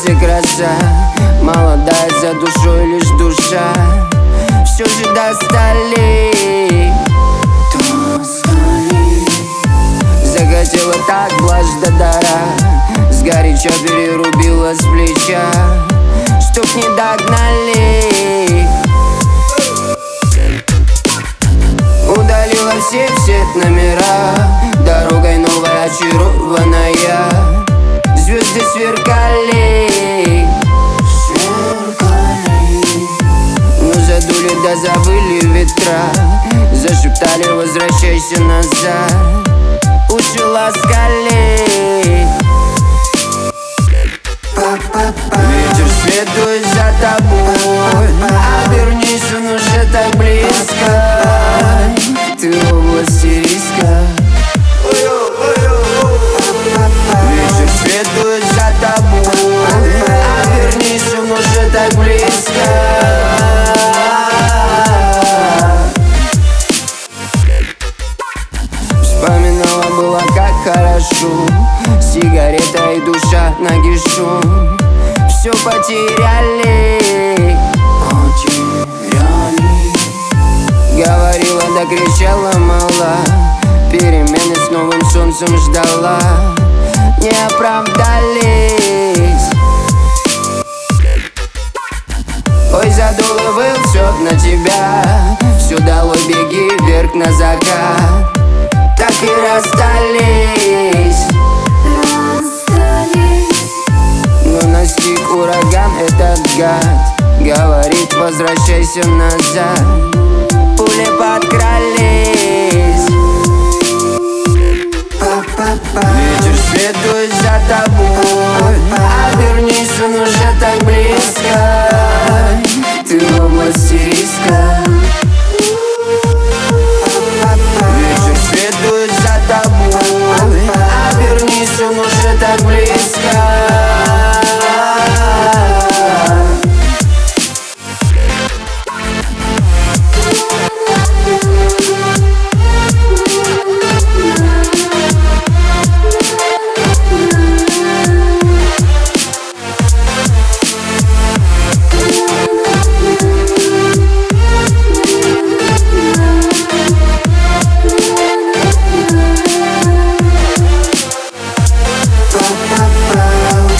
и краса, молодая за душой лишь душа. Все же достали, захотела так блажь до дара, сгоряча перерубила с плеча, чтоб не догнали. Удалила все номера, дорогой новая очарованная. Звезды сверкали, но задули да завыли ветра, зашептали возвращайся назад, уши ласкали. Ветер следует за тобой, обернись, он уже так близко. Ты в области риска. Ветер следует за тобой, обернись, он уже так близко. Вспоминала было как хорошо, сигарета и душа нагишу. Все потеряли, говорила да кричала мала, перемены с новым солнцем ждала, не оправдались. Ой, задуло был все на тебя, все дало беги вверх на закат. Так и расстались, но настиг ураган этот гад, говорит возвращайся назад. Пули подкрались, ветер следует за тобой, обернись, он уже так близко. Ты в области риска. Ветер следует за тобой, обернись, он уже так близко.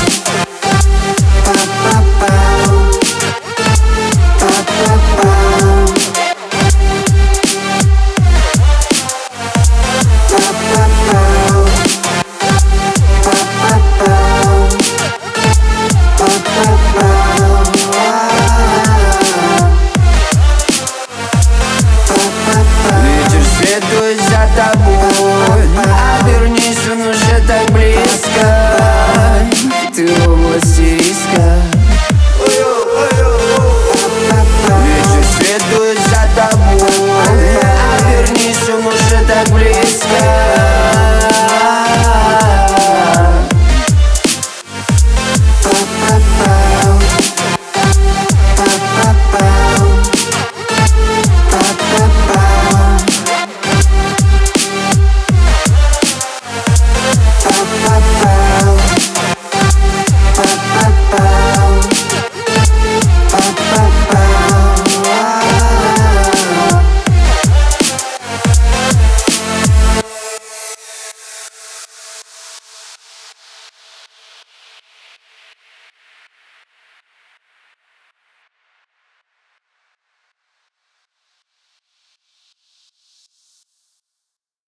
Pa, pa, pa.